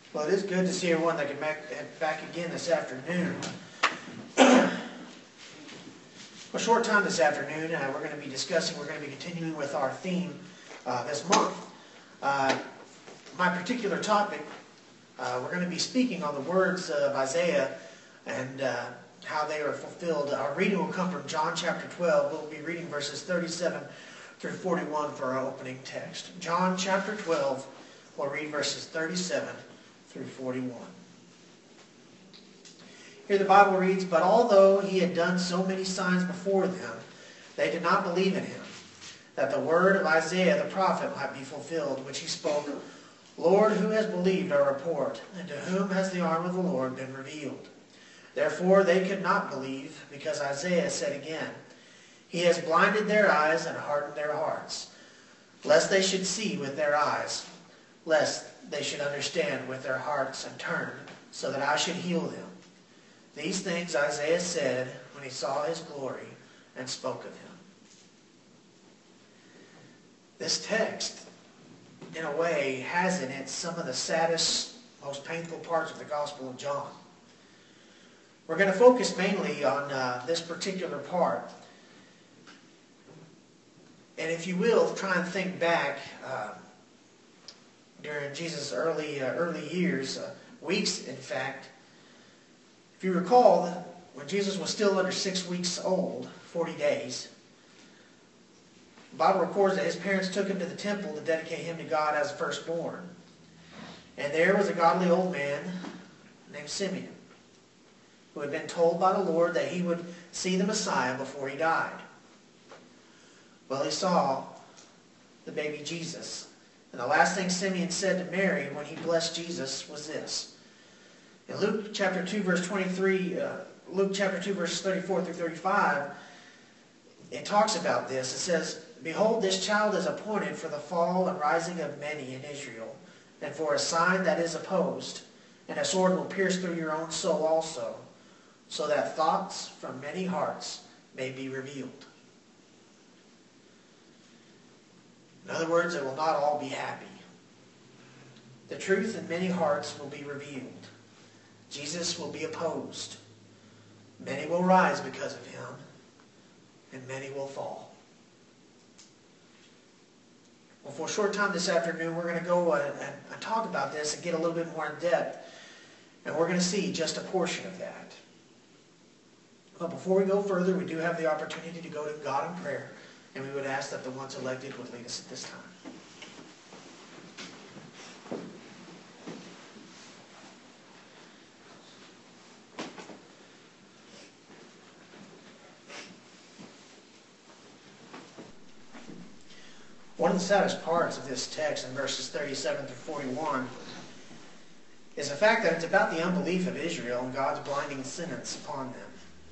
Well, it is good to see everyone that can back again this afternoon. A short time this afternoon, we're going to be continuing with our theme this month. My particular topic, we're going to be speaking on the words of Isaiah and how they are fulfilled. Our reading will come from John chapter 12. We'll be reading verses 37 through 41 for our opening text. John chapter 12, we'll read verses 37 through 41. Here the Bible reads, "But although he had done so many signs before them, they did not believe in him, that the word of Isaiah the prophet might be fulfilled, which he spoke, Lord, who has believed our report, and to whom has the arm of the Lord been revealed? Therefore they could not believe, because Isaiah said again, He has blinded their eyes and hardened their hearts, lest they should see with their eyes, lest they should understand with their hearts and turn, so that I should heal them. These things Isaiah said when he saw his glory and spoke of him." This text, in a way, has in it some of the saddest, most painful parts of the Gospel of John. We're going to focus mainly on this particular part. And if you will, try and think back during Jesus' early years, weeks in fact. If you recall, when Jesus was still under 6 weeks old, 40 days, the Bible records that his parents took him to the temple to dedicate him to God as firstborn. And there was a godly old man named Simeon, who had been told by the Lord that he would see the Messiah before he died. Well, he saw the baby Jesus. And the last thing Simeon said to Mary when he blessed Jesus was this. In Luke chapter 2, verse 34 through 35, it talks about this. It says, "Behold, this child is appointed for the fall and rising of many in Israel, and for a sign that is opposed, and a sword will pierce through your own soul also, so that thoughts from many hearts may be revealed." In other words, it will not all be happy. The truth in many hearts will be revealed. Jesus will be opposed. Many will rise because of him, and many will fall. Well, for a short time this afternoon, we're going to go and talk about this and get a little bit more in depth. And we're going to see just a portion of that. But before we go further, we do have the opportunity to go to God in prayer. And we would ask that the ones elected would lead us at this time. One of the saddest parts of this text in verses 37 through 41 is the fact that it's about the unbelief of Israel and God's blinding sentence upon them.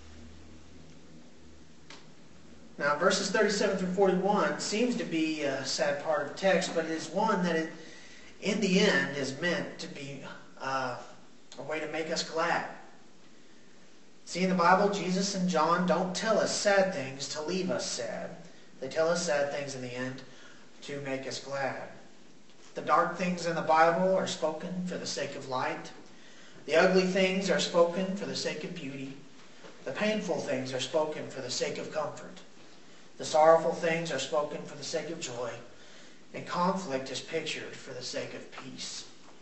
Now, verses 37 through 41 seems to be a sad part of the text, but it is one that, in the end, is meant to be a way to make us glad. See, in the Bible, Jesus and John don't tell us sad things to leave us sad. They tell us sad things in the end to make us glad. The dark things in the Bible are spoken for the sake of light. The ugly things are spoken for the sake of beauty. The painful things are spoken for the sake of comfort. The sorrowful things are spoken for the sake of joy, and conflict is pictured for the sake of peace.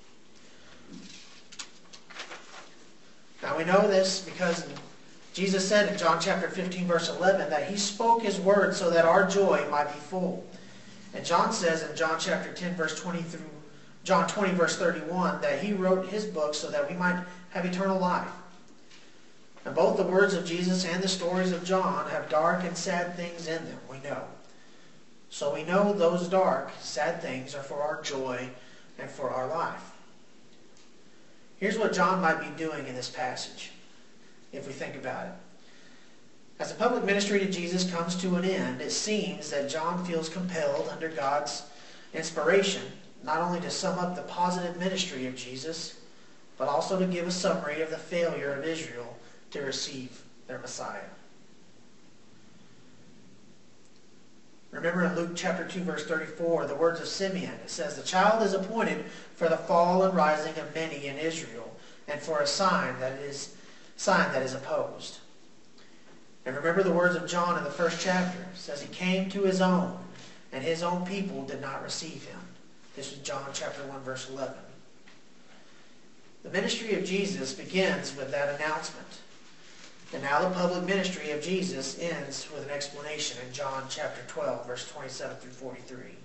Now we know this because Jesus said in John chapter 15, verse 11, that he spoke his word so that our joy might be full. And John says in John chapter 10, verse 20 through John 20, verse 31, that he wrote his book so that we might have eternal life. And both the words of Jesus and the stories of John have dark and sad things in them, we know. So we know those dark, sad things are for our joy and for our life. Here's what John might be doing in this passage, if we think about it. As the public ministry to Jesus comes to an end, it seems that John feels compelled, under God's inspiration, not only to sum up the positive ministry of Jesus, but also to give a summary of the failure of Israel to receive their Messiah. Remember in Luke chapter 2, verse 34, the words of Simeon. It says, "The child is appointed for the fall and rising of many in Israel, and for a sign that is opposed." And remember the words of John in the first chapter. It says, "He came to his own, and his own people did not receive him." This is John chapter 1, verse 11. The ministry of Jesus begins with that announcement. And now the public ministry of Jesus ends with an explanation in John chapter 12, verse 27 through 43.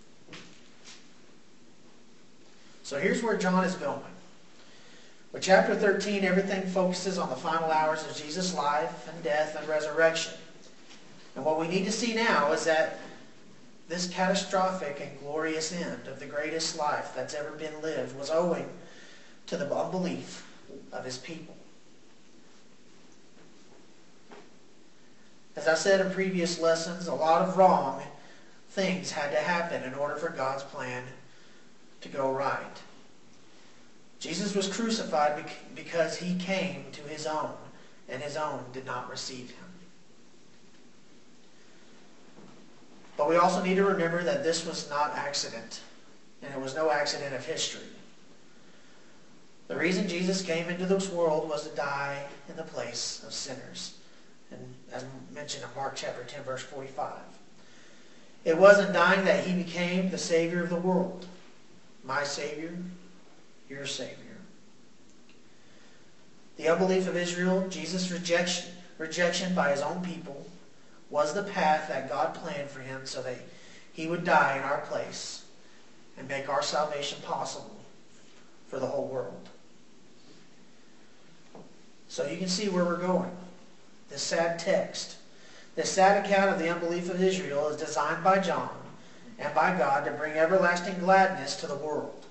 So here's where John is going. With chapter 13, everything focuses on the final hours of Jesus' life and death and resurrection. And what we need to see now is that this catastrophic and glorious end of the greatest life that's ever been lived was owing to the unbelief of his people. As I said in previous lessons, a lot of wrong things had to happen in order for God's plan to go right. Jesus was crucified because he came to his own, and his own did not receive him. But we also need to remember that this was not accident, and it was no accident of history. The reason Jesus came into this world was to die in the place of sinners. And as mentioned in Mark chapter 10, verse 45. It wasn't dying that he became the Savior of the world. My Savior, your Savior. The unbelief of Israel, Jesus' rejection by his own people, was the path that God planned for him so that he would die in our place and make our salvation possible for the whole world. So you can see where we're going. This sad text, this sad account of the unbelief of Israel is designed by John and by God to bring everlasting gladness to the world.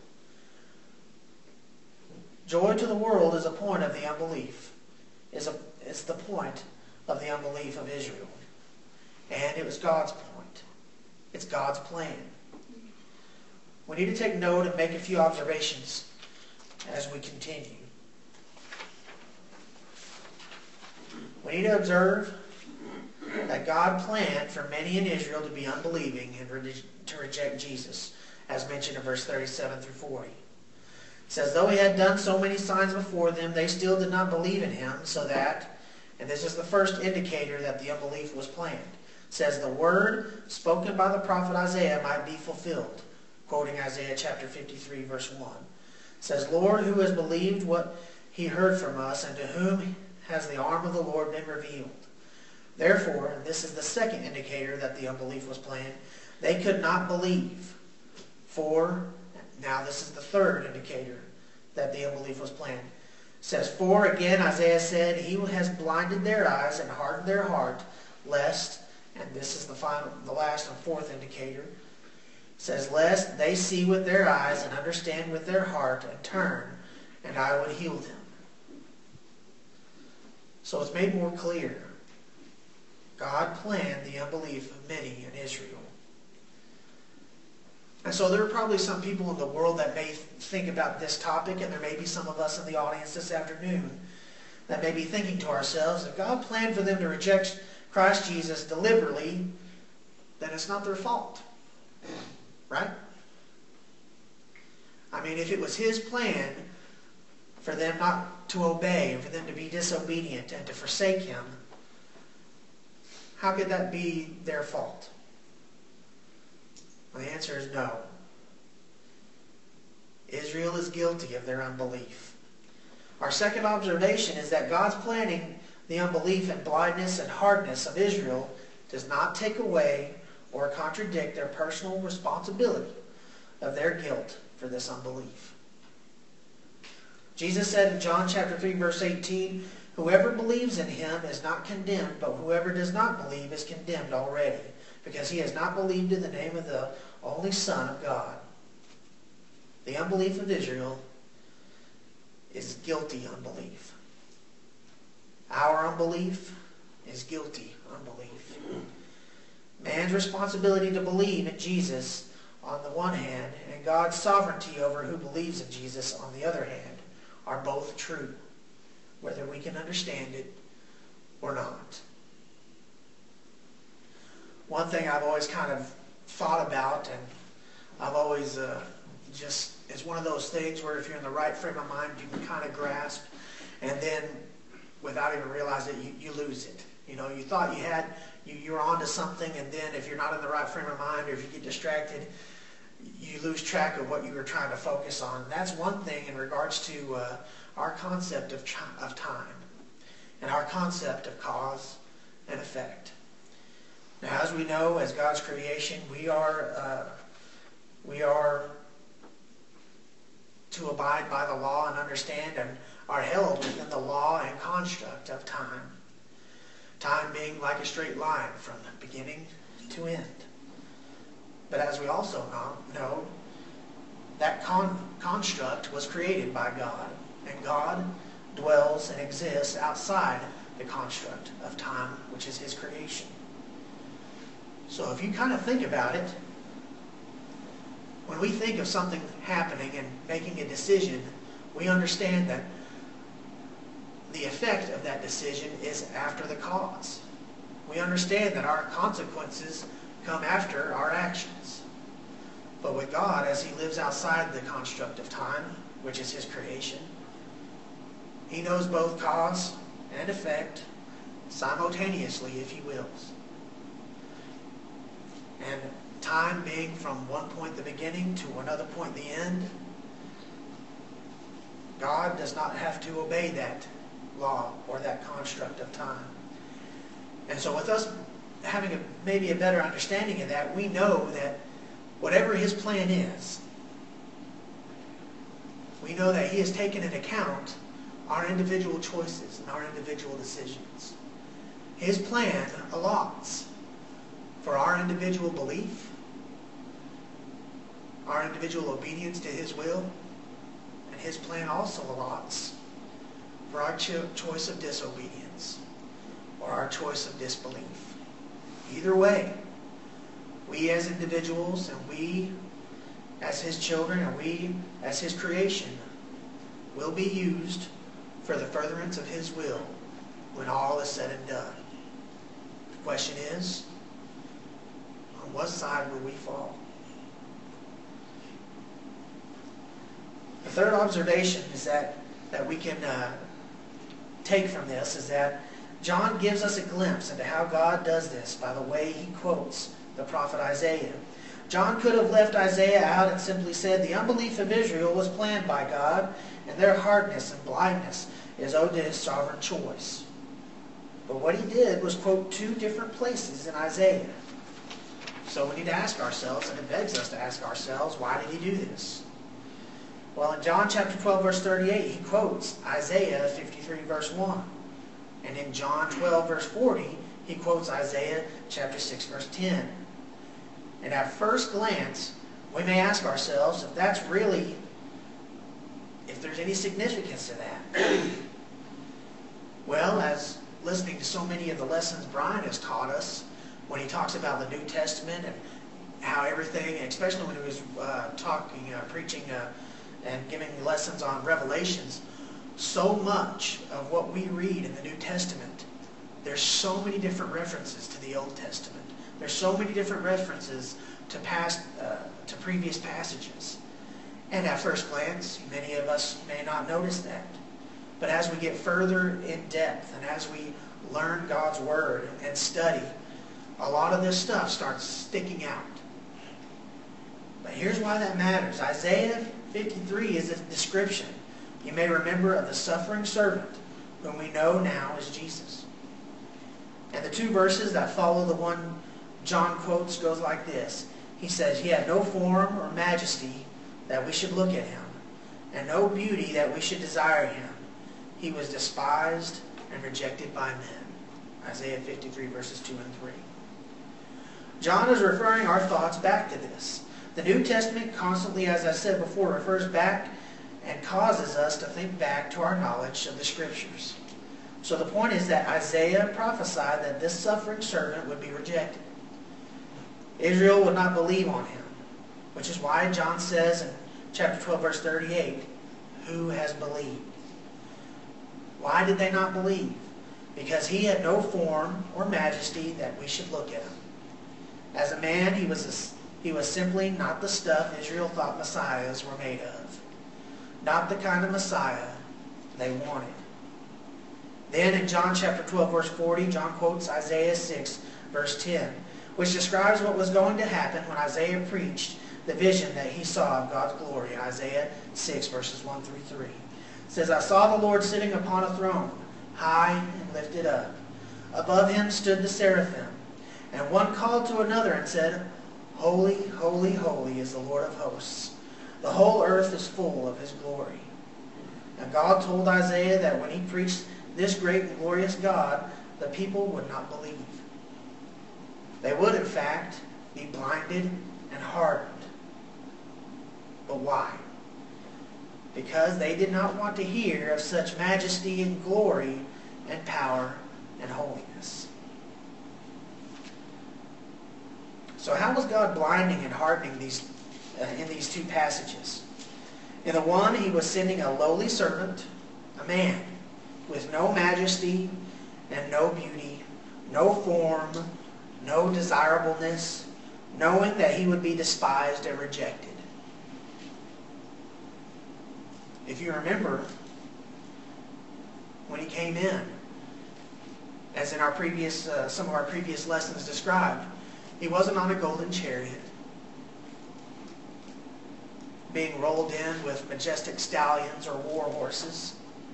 Joy to the world is a point of the unbelief. It's the point of the unbelief of Israel. And it was God's point. It's God's plan. We need to take note and make a few observations as we continue. We need to observe that God planned for many in Israel to be unbelieving and to reject Jesus, as mentioned in verse 37 through 40. It says, "Though he had done so many signs before them, they still did not believe in him, so that," and this is the first indicator that the unbelief was planned. It says, "the word spoken by the prophet Isaiah might be fulfilled," quoting Isaiah chapter 53, verse 1. It says, "Lord, who has believed what he heard from us, and to whom has the arm of the Lord been revealed?" Therefore, and this is the second indicator that the unbelief was planned, they could not believe. For, now this is the third indicator that the unbelief was planned. It says, "For again Isaiah said, he has blinded their eyes and hardened their heart, lest," and this is the last and fourth indicator, it says, "lest they see with their eyes and understand with their heart and turn, and I would heal them." So it's made more clear. God planned the unbelief of many in Israel. And so there are probably some people in the world that may think about this topic, and there may be some of us in the audience this afternoon that may be thinking to ourselves, if God planned for them to reject Christ Jesus deliberately, then it's not their fault. Right? I mean, if it was his plan for them not to obey and for them to be disobedient and to forsake him, how could that be their fault? Well, the answer is no. Israel is guilty of their unbelief. Our second observation is that God's planning the unbelief and blindness and hardness of Israel does not take away or contradict their personal responsibility of their guilt for this unbelief. Jesus said in John chapter 3, verse 18, "Whoever believes in him is not condemned, but whoever does not believe is condemned already, because he has not believed in the name of the only Son of God." The unbelief of Israel is guilty unbelief. Our unbelief is guilty unbelief. Man's responsibility to believe in Jesus on the one hand, and God's sovereignty over who believes in Jesus on the other hand, are both true, whether we can understand it or not. one thing I've always kind of thought about, and I've always it's one of those things where if you're in the right frame of mind, you can kind of grasp, and then without even realizing it, you lose it. You know, you thought you were onto something, and then if you're not in the right frame of mind, or if you get distracted, you lose track of what you were trying to focus on. And that's one thing in regards to our concept of time and our concept of cause and effect. Now, as we know, as God's creation, we are to abide by the law and understand and are held within the law and construct of time. Time being like a straight line from beginning to end. But as we also know, that construct was created by God, and God dwells and exists outside the construct of time, which is His creation. So if you kind of think about it, when we think of something happening and making a decision, we understand that the effect of that decision is after the cause. We understand that our consequences come after our actions. But with God, as He lives outside the construct of time, which is His creation, He knows both cause and effect simultaneously if He wills. And time being from one point the beginning to another point the end, God does not have to obey that law or that construct of time. And so with us having maybe a better understanding of that, we know that whatever His plan is, we know that He has taken into account our individual choices and our individual decisions. His plan allots for our individual belief, our individual obedience to His will, and His plan also allots for our choice of disobedience or our choice of disbelief. Either way, we as individuals and we as His children and we as His creation will be used for the furtherance of His will when all is said and done. The question is, on what side will we fall? The third observation is that we can take from this is that John gives us a glimpse into how God does this by the way he quotes the prophet Isaiah. John could have left Isaiah out and simply said the unbelief of Israel was planned by God, and their hardness and blindness is owed to His sovereign choice. But what he did was quote two different places in Isaiah. So we need to ask ourselves, and it begs us to ask ourselves, why did he do this? Well, in John chapter 12, verse 38, he quotes Isaiah 53, verse 1. And in John 12, verse 40, he quotes Isaiah chapter 6, verse 10. And at first glance, we may ask ourselves if that's really, if there's any significance to that. Well, as listening to so many of the lessons Brian has taught us, when he talks about the New Testament and how everything, especially when he was preaching and giving lessons on Revelations, so much of what we read in the New Testament, there's so many different references to the Old Testament. There's so many different references to previous passages. And at first glance, many of us may not notice that. But as we get further in depth and as we learn God's Word and study, a lot of this stuff starts sticking out. But here's why that matters. Isaiah 53 is a description, you may remember, of the suffering servant, whom we know now as Jesus. And the two verses that follow the one John quotes goes like this. He says, He had no form or majesty that we should look at Him, and no beauty that we should desire Him. He was despised and rejected by men. Isaiah 53 verses 2 and 3. John is referring our thoughts back to this. The New Testament constantly, as I said before, refers back and causes us to think back to our knowledge of the Scriptures. So the point is that Isaiah prophesied that this suffering servant would be rejected. Israel would not believe on Him, which is why John says in chapter 12, verse 38, who has believed? Why did they not believe? Because He had no form or majesty that we should look at Him. As a man, he was simply not the stuff Israel thought Messiahs were made of. Not the kind of Messiah they wanted. Then in John chapter 12, verse 40, John quotes Isaiah 6, verse 10, which describes what was going to happen when Isaiah preached the vision that he saw of God's glory in Isaiah 6, verses 1 through 3. It says, I saw the Lord sitting upon a throne, high and lifted up. Above him stood the seraphim, and one called to another and said, Holy, holy, holy is the Lord of hosts. The whole earth is full of his glory. And God told Isaiah that when he preached this great and glorious God, the people would not believe. They would, in fact, be blinded and hardened. But why? Because they did not want to hear of such majesty and glory and power and holiness. So how was God blinding and hardening in these two passages? In the one, he was sending a lowly servant, a man, with no majesty and no beauty, no form, no desirableness, knowing that he would be despised and rejected. If you remember, when he came in, as in our previous, some of our previous lessons described, he wasn't on a golden chariot, being rolled in with majestic stallions or war horses.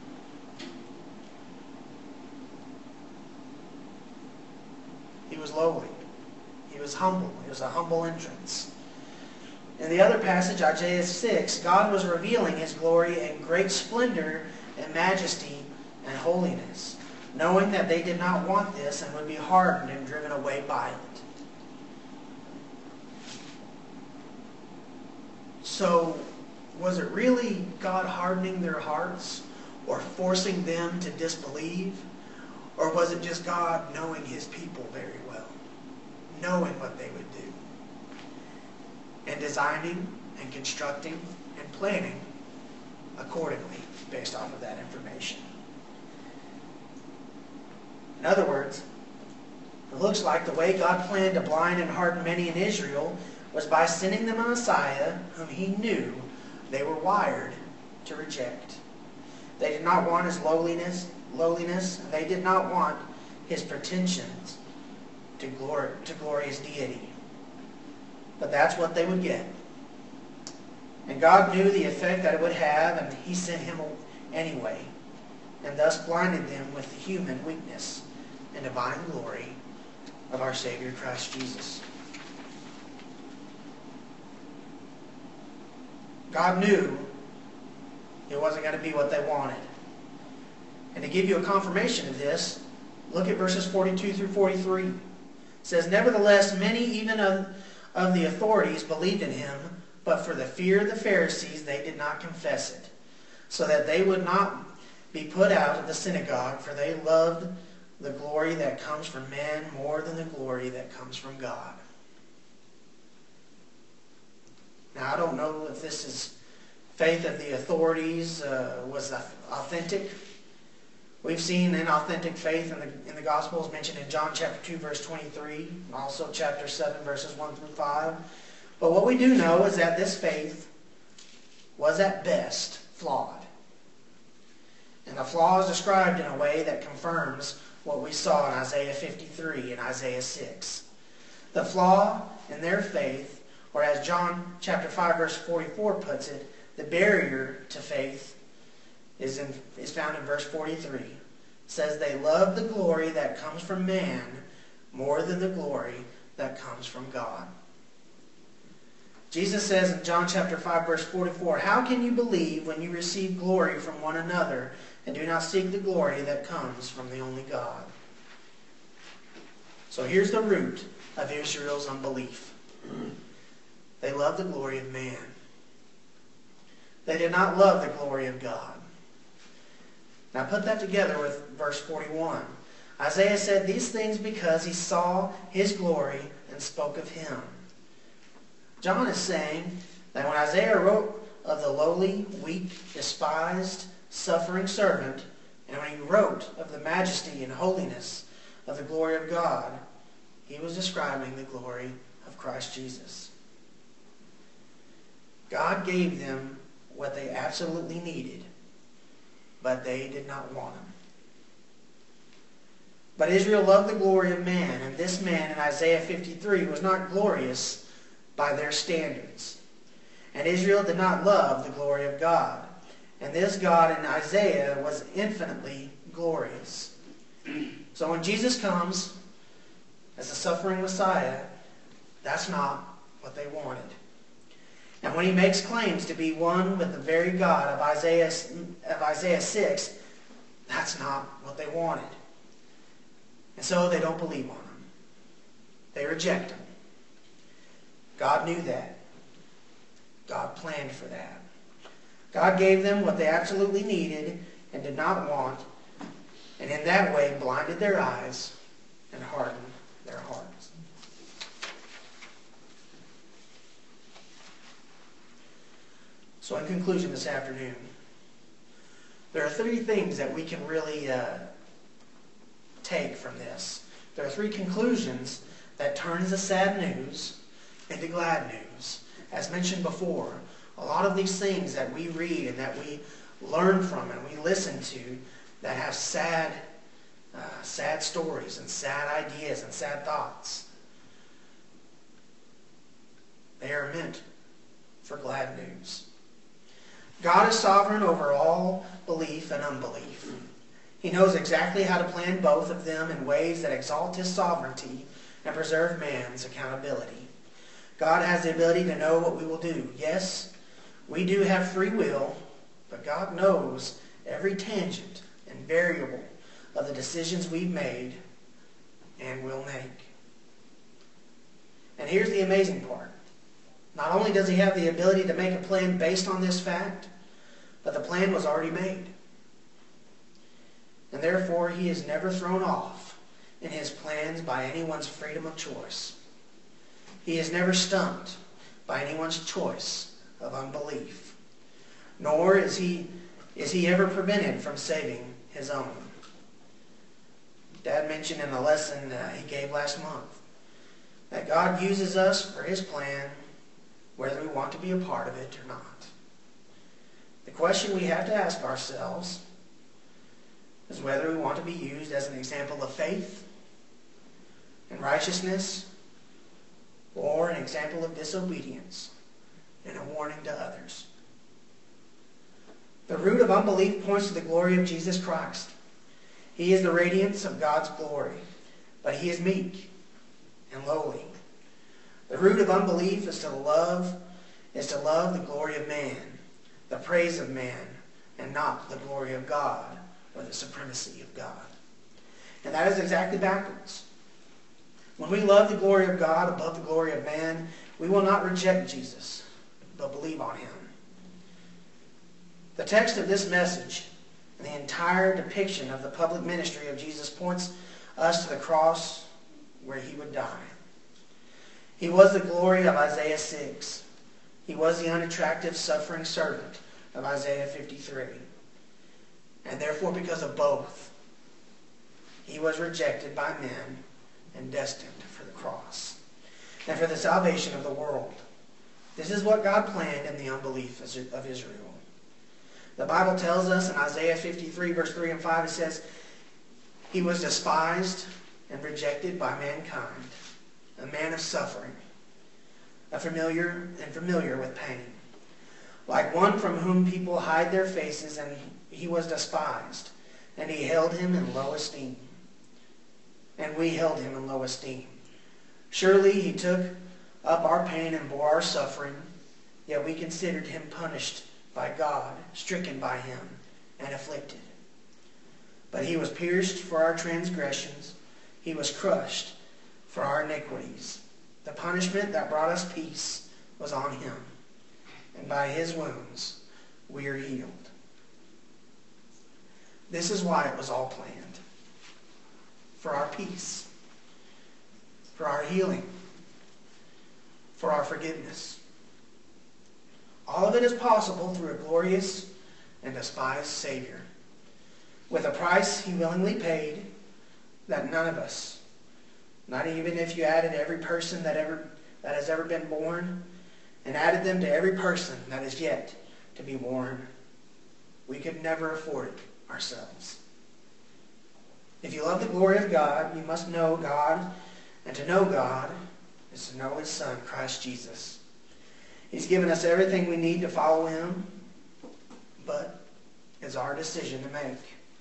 He was lowly. He was humble. It was a humble entrance. In the other passage, Isaiah 6, God was revealing his glory in great splendor and majesty and holiness, knowing that they did not want this and would be hardened and driven away by it. So, was it really God hardening their hearts or forcing them to disbelieve? Or was it just God knowing his people very well, knowing what they would do, and designing and constructing and planning accordingly based off of that information? In other words, it looks like the way God planned to blind and harden many in Israel was by sending them a Messiah whom he knew they were wired to reject. They did not want his lowliness, and they did not want his pretensions to glorious deity. But that's what they would get. And God knew the effect that it would have, and he sent him anyway, and thus blinded them with the human weakness and divine glory of our Savior Christ Jesus. God knew it wasn't going to be what they wanted. And to give you a confirmation of this, look at verses 42 through 43. It says, Nevertheless, many even of the authorities believed in him, but for the fear of the Pharisees they did not confess it, so that they would not be put out of the synagogue, for they loved the glory that comes from men more than the glory that comes from God. Now, I don't know if this is faith of the authorities was authentic. We've seen inauthentic faith in the Gospels mentioned in John chapter 2, verse 23, and also chapter 7, verses 1 through 5. But what we do know is that this faith was at best flawed. And the flaw is described in a way that confirms what we saw in Isaiah 53 and Isaiah 6. The flaw in their faith, or as John chapter 5, verse 44 puts it, the barrier to faith is found in verse 43. It says, They love the glory that comes from man more than the glory that comes from God. Jesus says in John chapter 5, verse 44, How can you believe when you receive glory from one another and do not seek the glory that comes from the only God? So here's the root of Israel's unbelief. They love the glory of man. They did not love the glory of God. Now put that together with verse 41. Isaiah said these things because he saw his glory and spoke of him. John is saying that when Isaiah wrote of the lowly, weak, despised, suffering servant, and when he wrote of the majesty and holiness of the glory of God, he was describing the glory of Christ Jesus. God gave them what they absolutely needed, but they did not want him. But Israel loved the glory of man, and this man in Isaiah 53 was not glorious by their standards. And Israel did not love the glory of God. And this God in Isaiah was infinitely glorious. So when Jesus comes as the suffering Messiah, that's not what they wanted. And when he makes claims to be one with the very God of Isaiah 6, that's not what they wanted. And so they don't believe on him. They reject him. God knew that. God planned for that. God gave them what they absolutely needed and did not want, and in that way blinded their eyes and hardened their hearts. So in conclusion this afternoon, there are three things that we can really take from this. There are three conclusions that turns the sad news into glad news. As mentioned before, a lot of these things that we read and that we learn from and we listen to that have sad stories and sad ideas and sad thoughts, they are meant for glad news. God is sovereign over all belief and unbelief. He knows exactly how to plan both of them in ways that exalt his sovereignty and preserve man's accountability. God has the ability to know what we will do. Yes, we do have free will, but God knows every tangent and variable of the decisions we've made and will make. And here's the amazing part. Not only does he have the ability to make a plan based on this fact, but the plan was already made. And therefore, he is never thrown off in his plans by anyone's freedom of choice. He is never stumped by anyone's choice of unbelief. Nor is he ever prevented from saving his own. Dad mentioned in a lesson he gave last month that God uses us for his plan whether we want to be a part of it or not. The question we have to ask ourselves is whether we want to be used as an example of faith and righteousness or an example of disobedience and a warning to others. The root of unbelief points to the glory of Jesus Christ. He is the radiance of God's glory, but he is meek and lowly. The root of unbelief is to love the glory of man, the praise of man, and not the glory of God or the supremacy of God. And that is exactly backwards. When we love the glory of God above the glory of man, we will not reject Jesus, but believe on him. The text of this message and the entire depiction of the public ministry of Jesus points us to the cross where he would die. He was the glory of Isaiah 6. He was the unattractive, suffering servant of Isaiah 53. And therefore, because of both, he was rejected by men and destined for the cross and for the salvation of the world. This is what God planned in the unbelief of Israel. The Bible tells us in Isaiah 53, verse 3 and 5, it says, he was despised and rejected by mankind, a man of suffering, familiar with pain. Like one from whom people hide their faces, and he was despised, and he held him in low esteem. And we held him in low esteem. Surely he took up our pain and bore our suffering, yet we considered him punished by God, stricken by him, and afflicted. But he was pierced for our transgressions, he was crushed for our iniquities. The punishment that brought us peace was on him, and by his wounds we are healed. This is why it was all planned. For our peace, for our healing, for our forgiveness. All of it is possible through a glorious and despised Savior, with a price he willingly paid that none of us Not even if you added every person that has ever been born and added them to every person that is yet to be born. We could never afford it ourselves. If you love the glory of God, you must know God, and to know God is to know His Son, Christ Jesus. He's given us everything we need to follow Him, but it's our decision to make.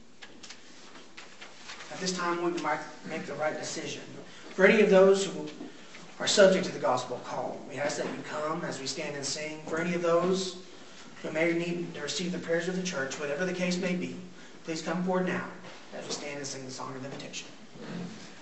At this time, we might make the right decision. For any of those who are subject to the gospel call, we ask that you come as we stand and sing. For any of those who may need to receive the prayers of the church, whatever the case may be, please come forward now as we stand and sing the song of invitation.